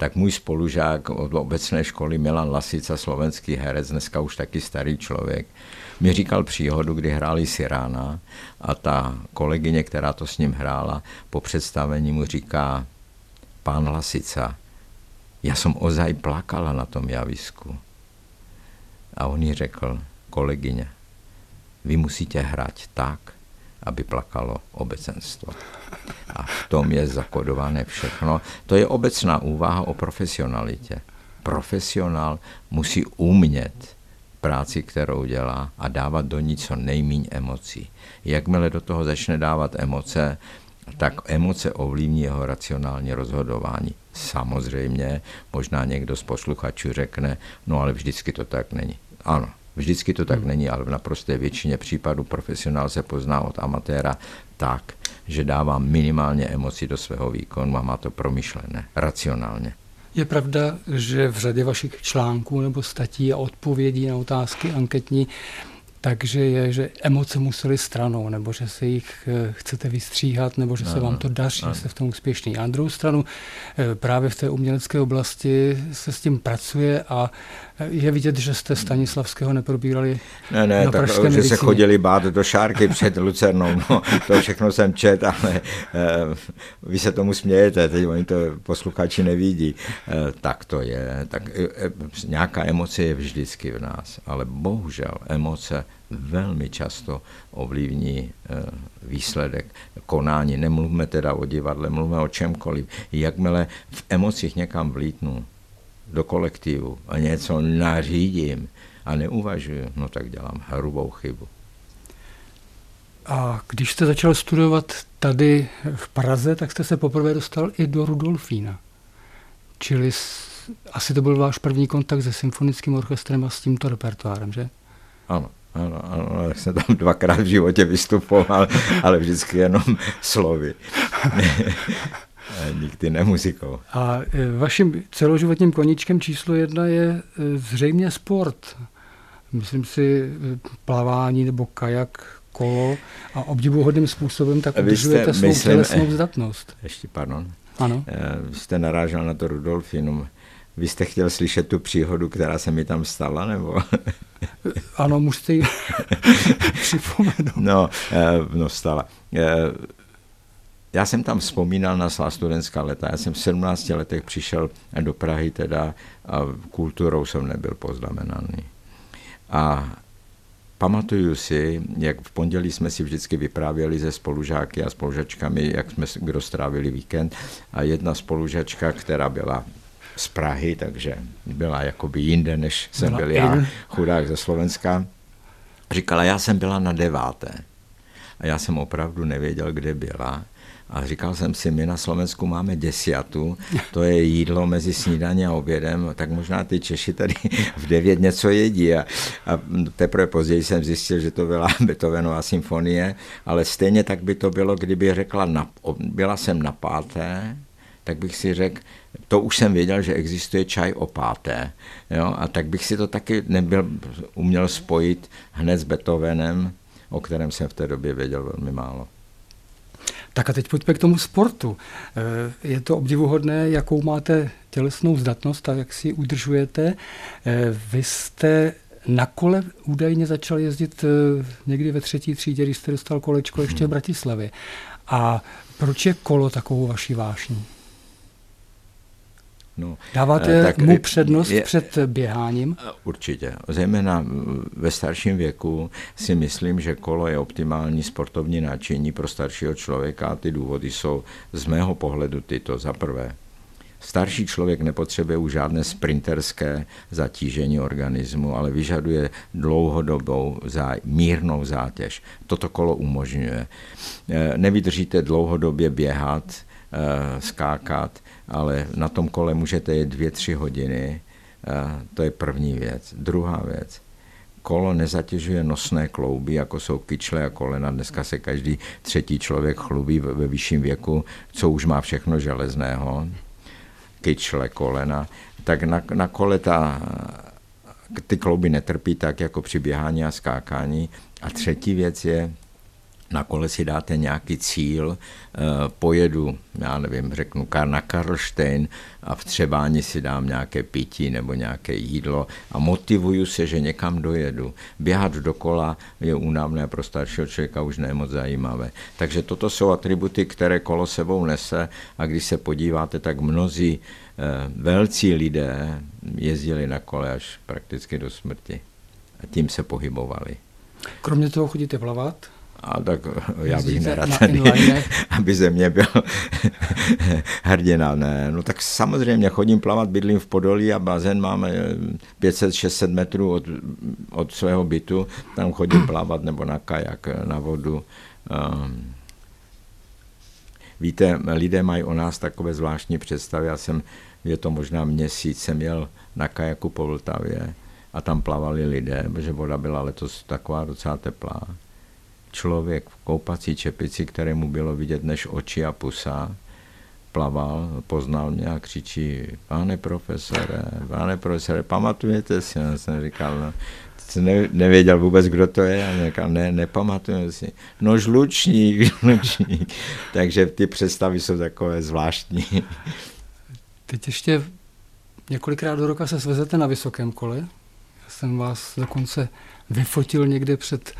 tak můj spolužák od obecné školy Milan Lasica, slovenský herec, dneska už taky starý člověk, mi říkal příhodu, kdy hráli Sirána a ta kolegyně, která to s ním hrála, po představení mu říká: pán Lasica, já jsem ozaj plakala na tom javisku. A on jí řekl: kolegyně, vy musíte hrát tak, aby plakalo obecenstvo. A v tom je zakodované všechno. To je obecná úvaha o profesionalitě. Profesionál musí umět práci, kterou dělá, a dávat do ní co nejméně emocí. Jakmile do toho začne dávat emoce, tak emoce ovlivní jeho racionální rozhodování. Samozřejmě, možná někdo z posluchačů řekne: no ale vždycky to tak není. Ano, vždycky to tak není, ale v naprosté většině případů profesionál se pozná od amatéra tak, že dává minimálně emoci do svého výkonu a má to promyšlené, racionálně. Je pravda, že v řadě vašich článků nebo statí a odpovědí na otázky anketní, takže je, že emoce musely stranou, nebo že se jich chcete vystříhat, nebo že se vám to daří, že jste v tom úspěšný. A na druhou stranu právě v té umělecké oblasti se s tím pracuje a je vidět, že jste Stanislavského neprobírali do pražské medicíny. Že se chodili bát do šárky před Lucernou, no, to všechno jsem čet, ale vy se tomu smějete, teď oni to posluchači nevidí. Tak to je, tak nějaká emoce je vždycky v nás, ale bohužel emoce velmi často ovlivní výsledek konání. Nemluvme teda o divadle, mluvme o čemkoliv. Jakmile v emocích někam vlítnu do kolektivu a něco nařídím a neuvažuji, no tak dělám hrubou chybu. A když jste začal studovat tady v Praze, tak jste se poprvé dostal i do Rudolfína. Čili asi to byl váš první kontakt se symfonickým orchestrem a s tímto repertoárem, že? Ano, tak jsem tam dvakrát v životě vystupoval, ale vždycky jenom slovy. Nikdy ne muzikou. A vaším celoživotním koníčkem číslo 1 je zřejmě sport. Myslím si plavání nebo kajak, kolo a obdivuhodným způsobem tak udržujete svou tělesnou zdatnost. Ještě pardon. Ano. Vy jste narážel na to Rudolfinum. Vy jste chtěl slyšet tu příhodu, která se mi tam stala, nebo? Ano, musíte ji připomenout. No stala. Já jsem tam vzpomínal na svá studentská léta. Já jsem v 17 letech přišel do Prahy teda a kulturou jsem nebyl poznamenaný. A pamatuju si, jak v pondělí jsme si vždycky vyprávěli se spolužáky a spolužačkami, jak jsme kdo strávili víkend. A jedna spolužačka, která byla z Prahy, takže byla jakoby jinde, než jsem byl já, chudák ze Slovenska, říkala: já jsem byla na 9. A já jsem opravdu nevěděl, kde byla. A říkal jsem si, my na Slovensku máme 10, to je jídlo mezi snídaní a obědem, tak možná ty Češi tady v 9 něco jedí. A teprve později jsem zjistil, že to byla Beethovenova symfonie, ale stejně tak by to bylo, kdyby řekla, byla jsem na 5, tak bych si řekl, to už jsem věděl, že existuje čaj o 5. Jo? A tak bych si to taky uměl spojit hned s Beethovenem, o kterém jsem v té době věděl velmi málo. Tak a teď pojďme k tomu sportu. Je to obdivuhodné, jakou máte tělesnou zdatnost a jak si ji udržujete. Vy jste na kole údajně začal jezdit někdy ve 3. třídě, když jste dostal kolečko ještě v Bratislavě. A proč je kolo takovou vaší vášní? No, dáváte mu přednost před běháním? Určitě. Zejména ve starším věku si myslím, že kolo je optimální sportovní náčiní pro staršího člověka a ty důvody jsou z mého pohledu tyto. Za prvé, starší člověk nepotřebuje už žádné sprinterské zatížení organismu, ale vyžaduje dlouhodobou mírnou zátěž. Toto kolo umožňuje. Nevydržíte dlouhodobě běhat, skákat, ale na tom kole můžete jet 2-3 hodiny. To je první věc. Druhá věc. Kolo nezatěžuje nosné klouby, jako jsou kyčle a kolena. Dneska se každý 3. člověk chlubí ve vyšším věku, co už má všechno železného. Kyčle, kolena. Tak na kole ty klouby netrpí tak, jako při běhání a skákání. A třetí věc je, na kole si dáte nějaký cíl, pojedu, já nevím, řeknu na Karlštejn a v Třebáni si dám nějaké pití nebo nějaké jídlo a motivuju se, že někam dojedu. Běhat dokola je únavné, pro staršího člověka už ne moc zajímavé. Takže toto jsou atributy, které kolo sebou nese a když se podíváte, tak mnozí velcí lidé jezdili na kole až prakticky do smrti a tím se pohybovali. Kromě toho chodíte plavat? A tak já bych nerad tady, aby ze mě byl hrdina. Ne. No tak samozřejmě chodím plavat, bydlím v Podolí a bazén máme 500-600 metrů od svého bytu. Tam chodím plavat nebo na kajak, na vodu. Víte, lidé mají o nás takové zvláštní představy. Je to možná měsíc, jsem jel na kajaku po Vltavě a tam plavali lidé, protože voda byla letos taková docela teplá. Člověk v koupací čepici, kterému bylo vidět než oči a pusa, plaval, poznal mě a křičí, pane profesore, pamatujete si? Já jsem říkal, no, nevěděl vůbec, kdo to je. A říkal, ne, nepamatuju si. No žlučník. Takže ty představy jsou takové zvláštní. Teď ještě několikrát do roka se svezete na vysokém kole. Já jsem vás dokonce vyfotil někde před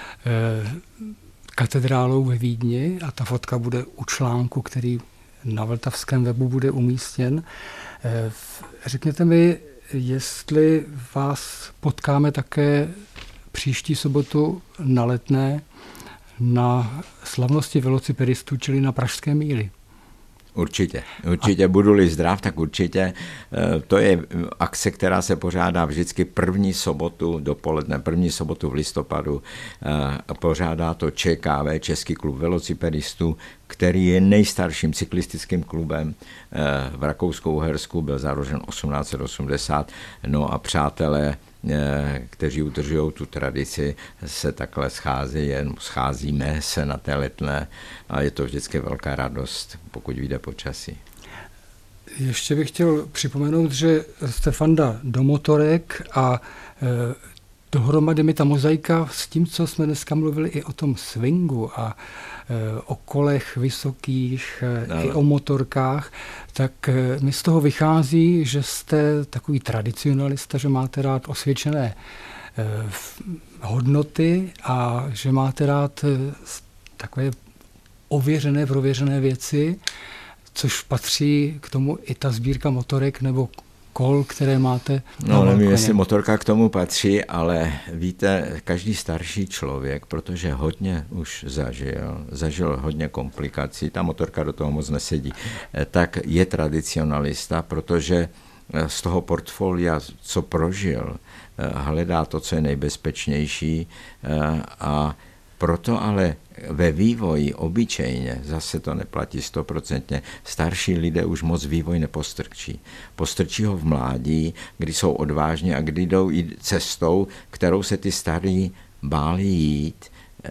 katedrálou ve Vídni a ta fotka bude u článku, který na vltavském webu bude umístěn. Řekněte mi, jestli vás potkáme také příští sobotu na Letné na slavnosti velocipedistů, čili na Pražské míli. Určitě. Budu-li zdrav, tak určitě. To je akce, která se pořádá vždycky první sobotu dopoledne, první sobotu v listopadu. Pořádá to ČKV, Český klub velocipedistů, který je nejstarším cyklistickým klubem v Rakousku-Uhersku, byl založen 1880. No a přátelé, kteří udržují tu tradici, se takhle scházíme se na té Letné a je to vždycky velká radost, pokud vyjde počasí. Ještě bych chtěl připomenout, že jste fanda do motorek a dohromady mi ta mozaika s tím, co jsme dneska mluvili i o tom swingu a o kolech vysokých, i o motorkách, tak mi z toho vychází, že jste takový tradicionalista, že máte rád osvědčené hodnoty a že máte rád takové ověřené, prověřené věci, což patří k tomu i ta sbírka motorek nebo kol, které máte. No, nevím, jestli motorka k tomu patří, ale víte, každý starší člověk, protože hodně už zažil hodně komplikací, ta motorka do toho moc nesedí, tak je tradicionalista, protože z toho portfolia, co prožil, hledá to, co je nejbezpečnější a proto ale ve vývoji obyčejně, zase to neplatí 100%, starší lidé už moc vývoj nepostrčí. Postrčí ho v mládí, kdy jsou odvážní a kdy jdou i cestou, kterou se ty starí báli jít,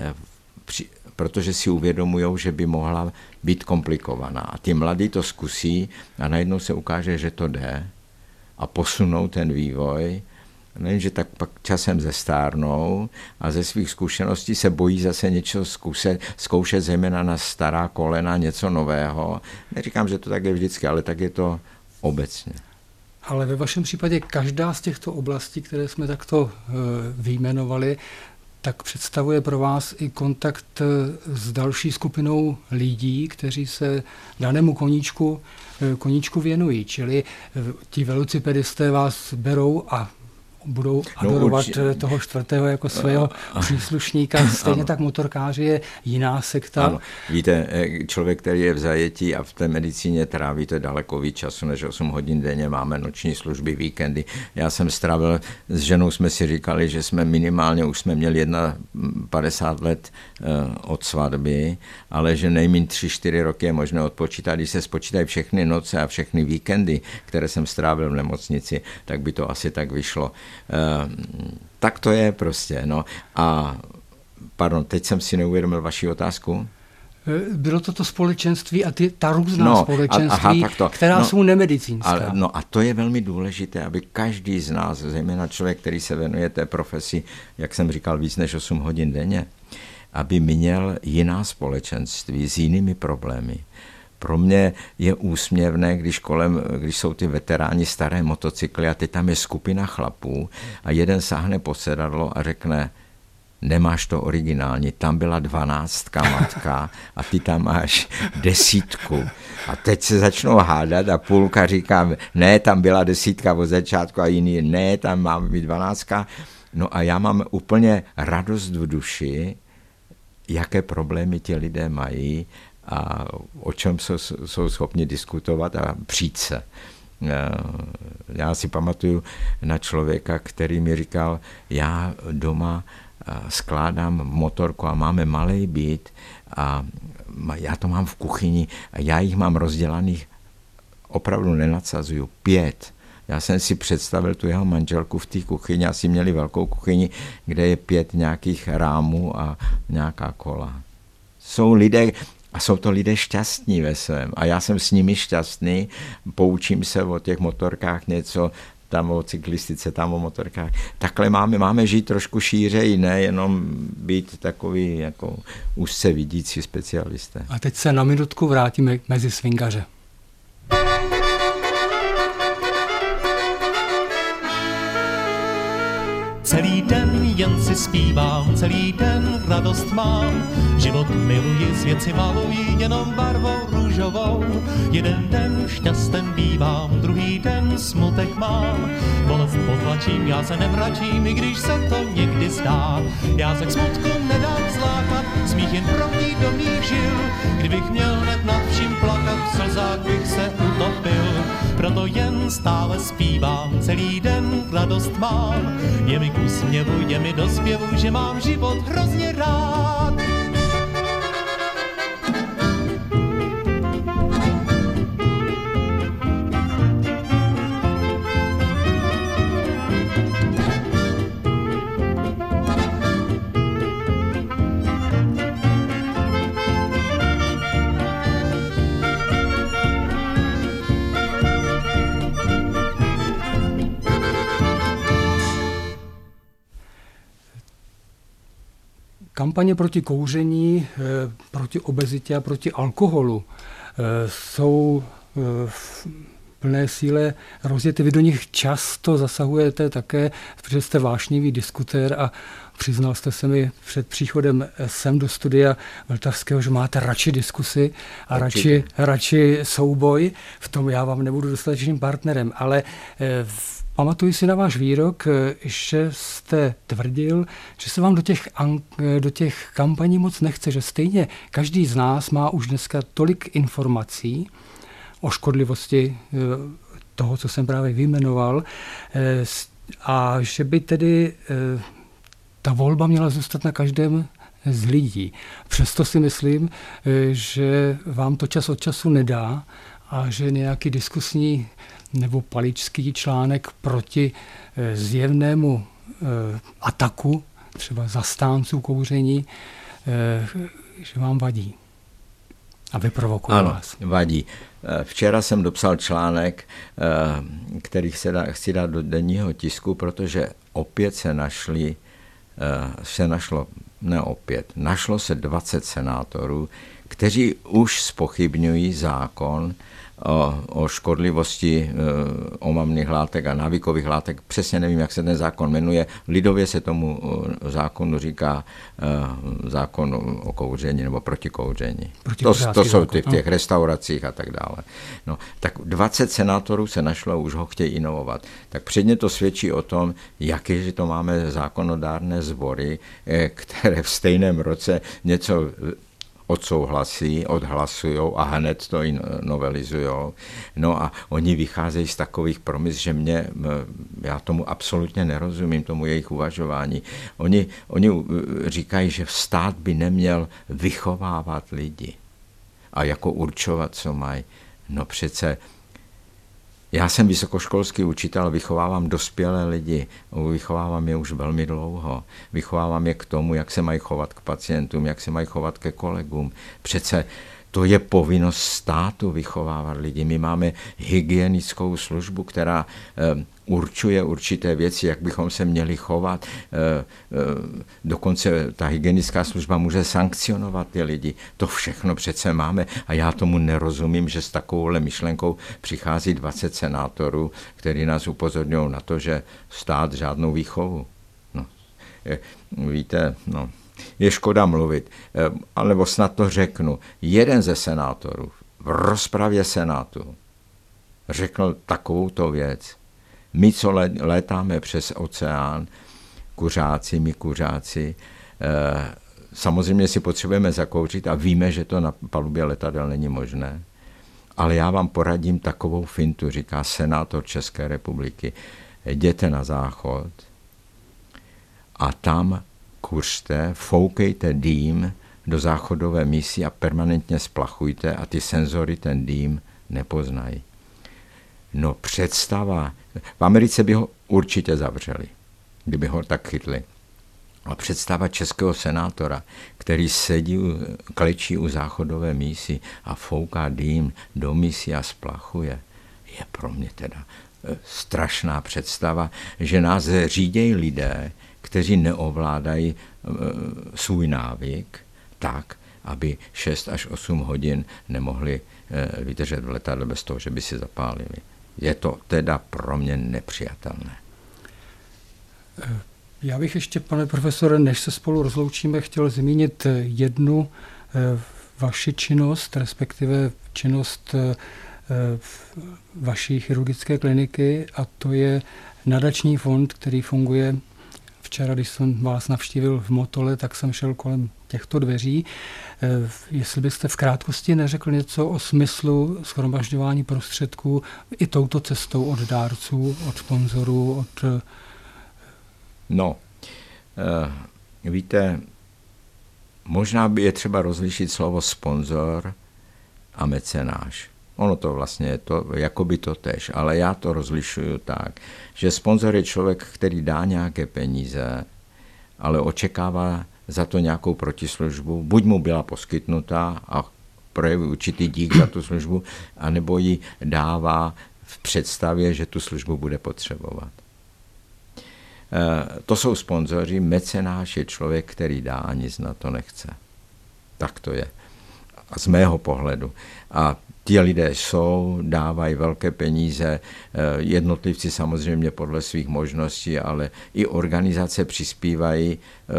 protože si uvědomujou, že by mohla být komplikovaná. A ty mladí to zkusí a najednou se ukáže, že to jde a posunou ten vývoj. Nejenže tak pak časem zestárnou a ze svých zkušeností se bojí zase něco zkoušet zejména na stará kolena, něco nového. Neříkám, že to tak je vždycky, ale tak je to obecně. Ale ve vašem případě každá z těchto oblastí, které jsme takto vyjmenovali, tak představuje pro vás i kontakt s další skupinou lidí, kteří se danému koníčku věnují. Čili ti velocipedisté vás berou a budou adorovat toho čtvrtého jako svého příslušníka. Stejně tak motorkáři je jiná sekta. Ano. Víte, člověk, který je v zajetí a v té medicíně tráví to daleko víc času než 8 hodin denně, máme noční služby, víkendy. Já jsem strávil, s ženou jsme si říkali, že jsme minimálně, už jsme měli 51 let od svatby, ale že nejméně 3-4 roky je možné odpočítat. Když se spočítají všechny noce a všechny víkendy, které jsem strávil v nemocnici, tak by to asi tak vyšlo. Tak to je prostě. No. A pardon, teď jsem si neuvědomil vaši otázku. Bylo to společenství a ta různá společenství, která jsou nemedicínská. A to je velmi důležité, aby každý z nás, zejména člověk, který se věnuje té profesi, jak jsem říkal, víc než 8 hodin denně, aby měl jiná společenství s jinými problémy. Pro mě je úsměvné, když jsou ty veteráni staré motocykly a teď tam je skupina chlapů a jeden sáhne po sedadlo a řekne: nemáš to originální, tam byla 12 matka a ty tam máš 10. A teď se začnou hádat a půlka říká: ne, tam byla 10 od začátku, a jiný: ne, tam má být 12. No a já mám úplně radost v duši, jaké problémy ti lidé mají a o čem jsou schopni diskutovat a přijít se. Já si pamatuju na člověka, který mi říkal: já doma skládám motorku a máme malý byt a já to mám v kuchyni a já jich mám rozdělaných, opravdu nenadsazuju, 5. Já jsem si představil tu jeho manželku v té kuchyni, asi měli velkou kuchyni, kde je 5 nějakých rámů a nějaká kola. Jsou lidé, a jsou to lidé šťastní ve svém. A já jsem s nimi šťastný, poučím se o těch motorkách něco, tam o cyklistice, tam o motorkách. Takhle máme žít trošku šířeji, ne jenom být takový jako úzce vidící specialisté. A teď se na minutku vrátíme mezi swingaře. Celý den jen si zpívám, celý den radost mám. Život miluji, svět si maluji jenom barvou růžovou. Jeden den šťasten bývám, druhý den smutek mám. Bolest potlačím, já se nemračím, i když se to někdy zdá. Já se k smutku nedám zlákat, smích jen proudí do mých žil. Kdybych měl hned nad vším plakat, v slzách bych se utopil. Proto jen stále zpívám, celý den radost mám. Je mi k úsměvu, je mi do zpěvu, že mám život hrozně rád. Kampaně proti kouření, proti obezitě a proti alkoholu jsou v plné síle rozjety. Vy do nich často zasahujete také, protože jste vášnivý diskutér a přiznal jste se mi před příchodem sem do studia Vltavského, že máte radši diskusy a radši souboj. V tom já vám nebudu dostatečným partnerem, ale pamatuji si na váš výrok, že jste tvrdil, že se vám do těch kampaní moc nechce, že stejně každý z nás má už dneska tolik informací o škodlivosti toho, co jsem právě vyjmenoval, a že by tedy ta volba měla zůstat na každém z lidí. Přesto si myslím, že vám to čas od času nedá a že nějaký diskusní nebo paličský článek proti zjevnému ataku, třeba zastánců kouření, že vám vadí a vyprovokuje vás. Ano, vadí. Včera jsem dopsal článek, který chci dát do denního tisku, protože opět našlo se 20 senátorů, kteří už zpochybňují zákon o škodlivosti omamných látek a návykových látek. Přesně nevím, jak se ten zákon jmenuje. Lidově se tomu zákonu říká zákon o kouření nebo proti kouření. To jsou ty v těch restauracích a tak dále. No, tak 20 senátorů se našlo, už ho chtějí inovovat. Tak předně to svědčí o tom, jaké, že to máme zákonodárné sbory, které v stejném roce něco odhlasujou a hned to i novelizujou. No a oni vycházejí z takových promis, že já tomu absolutně nerozumím, tomu jejich uvažování. Oni říkají, že stát by neměl vychovávat lidi a jako určovat, co mají. No přece já jsem vysokoškolský učitel, vychovávám dospělé lidi, vychovávám je už velmi dlouho. Vychovávám je k tomu, jak se mají chovat k pacientům, jak se mají chovat ke kolegům. Přece To je povinnost státu vychovávat lidi. My máme hygienickou službu, která určuje určité věci, jak bychom se měli chovat. Dokonce ta hygienická služba může sankcionovat ty lidi. To všechno přece máme a já tomu nerozumím, že s takovouhle myšlenkou přichází 20 senátorů, kteří nás upozorňují na to, že stát žádnou výchovu. No, víte, no, je škoda mluvit, alebo snad to řeknu. Jeden ze senátorů v rozpravě senátu řekl takovouto věc. My, co létáme přes oceán, my kuřáci, samozřejmě si potřebujeme zakouřit a víme, že to na palubě letadel není možné. Ale já vám poradím takovou fintu, říká senátor České republiky. Jděte na záchod a tam kuřte, foukejte dým do záchodové mísy a permanentně splachujte a ty senzory ten dým nepoznají. No představa, v Americe by ho určitě zavřeli, kdyby ho tak chytli. A představa českého senátora, který sedí, klečí u záchodové mísy a fouká dým do mísy a splachuje, je pro mě teda strašná představa, že nás řídějí lidé, kteří neovládají svůj návyk tak, aby 6 až 8 hodin nemohli vydržet v letadle bez toho, že by si zapálili. Je to teda pro mě nepřijatelné. Já bych ještě, pane profesore, než se spolu rozloučíme, chtěl zmínit jednu vaši činnost, respektive činnost vaší chirurgické kliniky, a to je nadační fond, který funguje. Včera, když jsem vás navštívil v Motole, tak jsem šel kolem těchto dveří. Jestli byste v krátkosti neřekl něco o smyslu shromažďování prostředků i touto cestou od dárců, od sponzorů, od... No, víte, možná by je třeba rozlišit slovo sponzor a mecenáš. Ono to vlastně je to, jakoby to tež, ale já to rozlišuju tak, že sponzor je člověk, který dá nějaké peníze, ale očekává za to nějakou protislužbu, buď mu byla poskytnutá a projeví určitý dík za tu službu, anebo ji dává v představě, že tu službu bude potřebovat. To jsou sponzoři, mecenáš je člověk, který dá a nic na to nechce. Tak to je. A z mého pohledu. A ti lidé dávají velké peníze, jednotlivci samozřejmě podle svých možností, ale i organizace přispívají.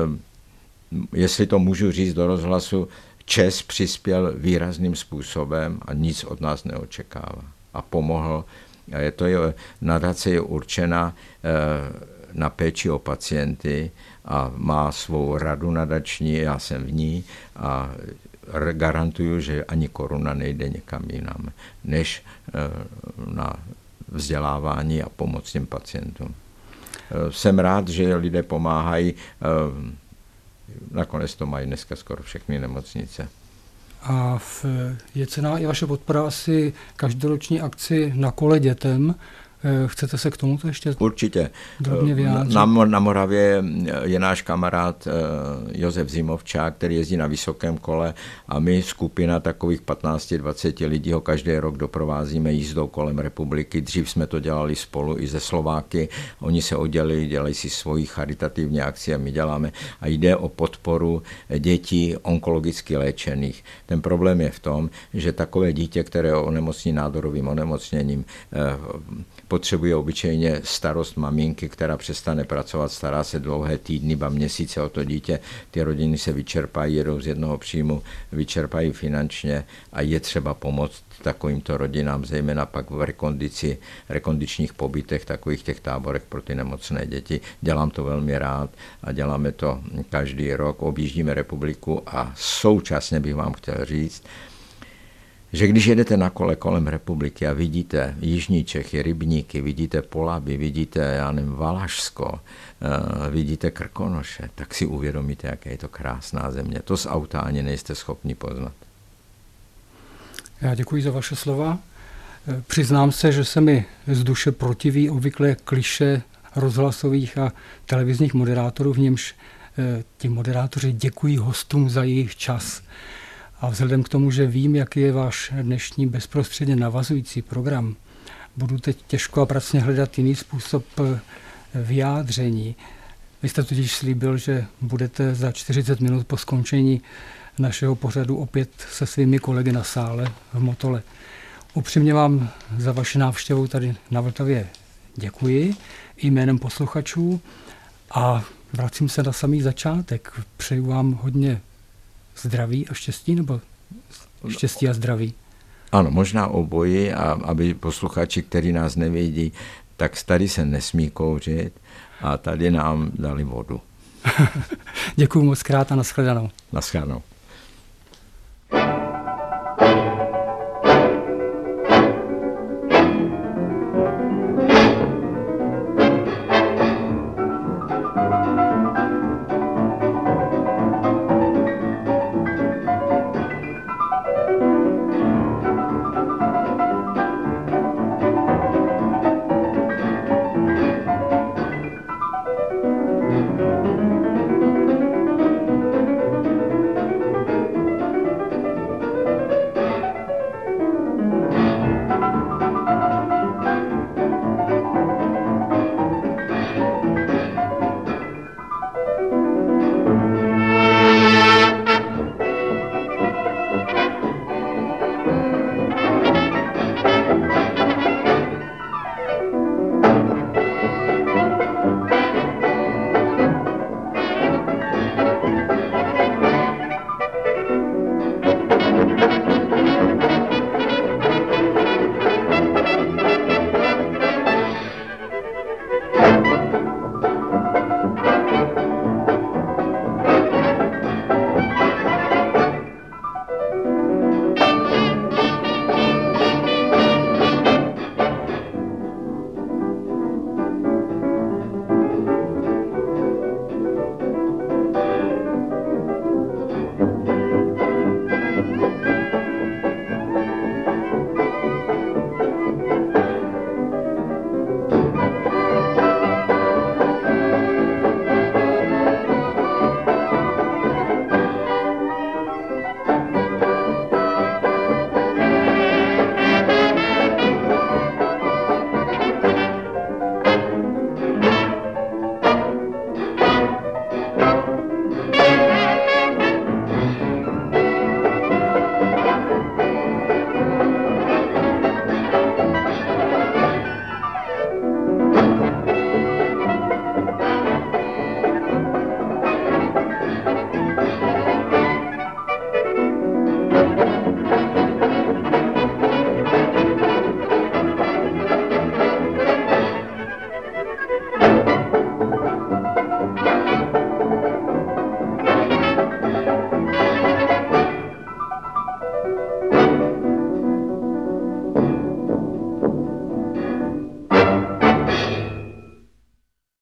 Jestli to můžu říct do rozhlasu, ČES přispěl výrazným způsobem a nic od nás neočekává. A pomohl. Nadace je určena na péči o pacienty a má svou radu nadační, já jsem v ní a garantuju, že ani koruna nejde někam jinam, než na vzdělávání a pomoc těm pacientům. Jsem rád, že lidé pomáhají, nakonec to mají dneska skoro všechny nemocnice. A je cená i vaše podpora asi každoroční akci Na kole dětem. Chcete se k tomuto ještě určitě drobně vyjádřit? Na Moravě je náš kamarád Josef Zimovčák, který jezdí na vysokém kole a my, skupina takových 15-20 lidí, ho každý rok doprovázíme jízdou kolem republiky. Dřív jsme to dělali spolu i ze Slováky. Oni se oddělili, dělají si svoji charitativní akci a my děláme. A jde o podporu dětí onkologicky léčených. Ten problém je v tom, že takové dítě, které je onemocní nádorovým onemocněním, potřebuje obyčejně starost maminky, která přestane pracovat, stará se dlouhé týdny, ba měsíce o to dítě. Ty rodiny se vyčerpají, jedou z jednoho příjmu, vyčerpají finančně a je třeba pomoct takovýmto rodinám, zejména pak v rekondičních pobytech, takových těch táborech pro ty nemocné děti. Dělám to velmi rád a děláme to každý rok. Objíždíme republiku a současně bych vám chtěl říct, že když jedete na kole kolem republiky a vidíte Jižní Čechy, Rybníky, vidíte Polabí, vidíte, já nevím, Valašsko, vidíte Krkonoše, tak si uvědomíte, jaké je to krásná země. To z auta ani nejste schopni poznat. Já děkuji za vaše slova. Přiznám se, že se mi z duše protiví obvykle klišé rozhlasových a televizních moderátorů, v němž ti moderátoři děkují hostům za jejich čas. A vzhledem k tomu, že vím, jaký je váš dnešní bezprostředně navazující program, budu teď těžko a pracně hledat jiný způsob vyjádření. Vy jste totiž slíbil, že budete za 40 minut po skončení našeho pořadu opět se svými kolegy na sále v Motole. Upřímně vám za vaši návštěvu tady na Vltavě děkuji jménem posluchačů a vracím se na samý začátek. Přeju vám hodně zdraví a štěstí, nebo štěstí a zdraví? Ano, možná obojí, a aby posluchači, kteří nás nevědí, tak tady se nesmí kouřit a tady nám dali vodu. Děkuju moc krát a nashledanou. Nashledanou.